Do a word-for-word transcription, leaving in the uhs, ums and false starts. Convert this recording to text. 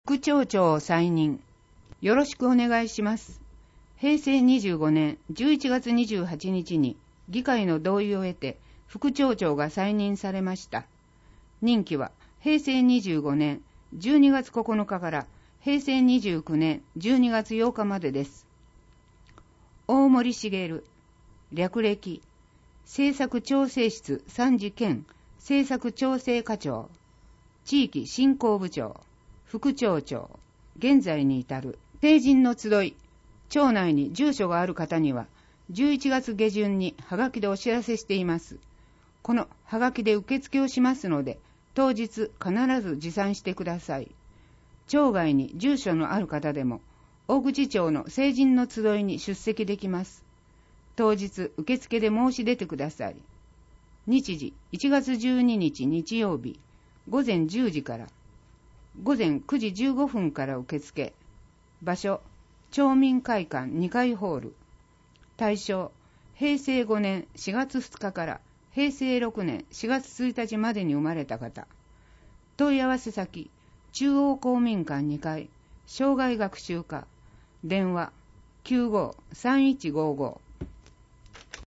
副町長を再任。よろしくお願いします。へいせいにじゅうごねんじゅういちがつにじゅうはちにちに議会の同意を得て副町長が再任されました。任期はへいせいにじゅうごねんじゅうにがつここのかからへいせいにじゅうきゅうねんじゅうにがつようかまでです。大森茂、略歴、政策調整室さんじ兼政策調整課長、地域振興部長、副町長、現在に至る。成人の集い、町内に住所がある方にはじゅういちがつげじゅんにはがきでお知らせしています。このはがきで受付をしますので、当日必ず持参してください。町外に住所のある方でも、大口町の成人の集いに出席できます。当日受付で申し出てください。日時いちがつじゅうににち日曜日、ごぜんじゅうじから、ごぜんくじじゅうごふんから受付。場所、町民会館にかいホール。対象、へいせいごねんしがつふつかからへいせいろくねんしがつついたちまでに生まれた方。問い合わせ先、中央公民館にかい、生涯学習課。電話、きゅうごーさんいちごーごー